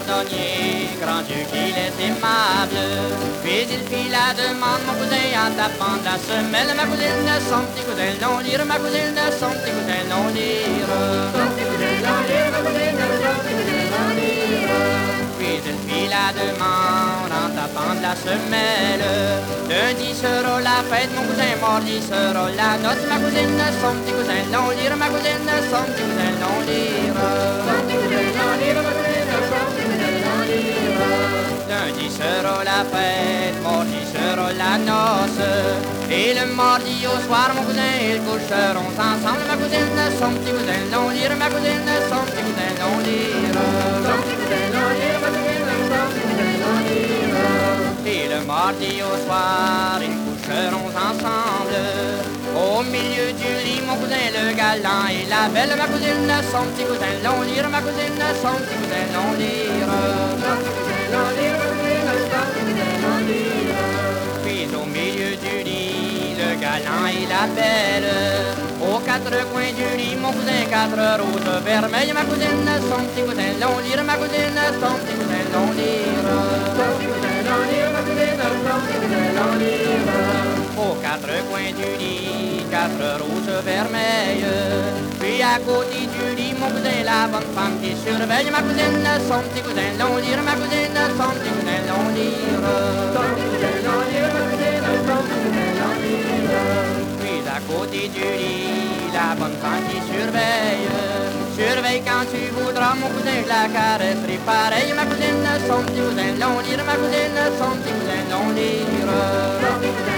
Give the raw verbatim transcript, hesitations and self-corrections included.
cordonnier, grand Dieu qu'il est aimable. Puis il fit la demande, mon cousin, en tapant de la semelle. Ma cousine de son petit cousin non lire, ma cousine de son petit cousin non lire. Son petit cousin non lire, ma cousine de son petit cousin non lire. Puis il fit la demande, en tapant de la semelle. Lundi sera la fête, mon cousin, mardi sera la noce. Ma cousine de son petit cousin non lire, ma cousine de son petit cousin non lire. Son petit cousin non lire, ma cousine de son petit cousin non lire. Lundi sera la fête, mardi sera la noce. Et le mardi au soir, mon cousin, ils coucheront ensemble. Ma cousine de son petit cousin non lire, ma cousine de son petit cousin non lire. Son petit cousin non lire, ma cousine de son petit cousin non lire. Et le mardi au soir, ils coucheront ensemble. Au milieu du lit, mon cousin, le galant et la belle. Ma cousine de son petit cousin non lire, ma cousine de son petit cousin non lire. Son petit cousin non lire, ma cousine de son petit cousin non lire. Puis au milieu du lit, le galant et la belle. Aux quatre coins du lit, mon cousin, quatre roses vermeilles. Ma cousine de son petit cousin non lire, ma cousine de son petit cousin non lire. Son petit cousin non lire, ma cousine de son petit cousin non lire. Aux quatre coins du lit, quatre roses vermeilles. Puis à côté du lit, mon cousin, la bonne femme qui surveille. Ma cousine de son petit cousin non lire, ma cousine de son petit cousin non lire. Son petit cousin non lire, ma cousine de son petit cousin non lire. Puis à côté du lit, la bonne femme qui surveille. Surveille quand tu voudras, mon cousin, je la caresserai pareil. Ma cousine de son petit cousin non lire, ma cousine de son petit cousin non lire.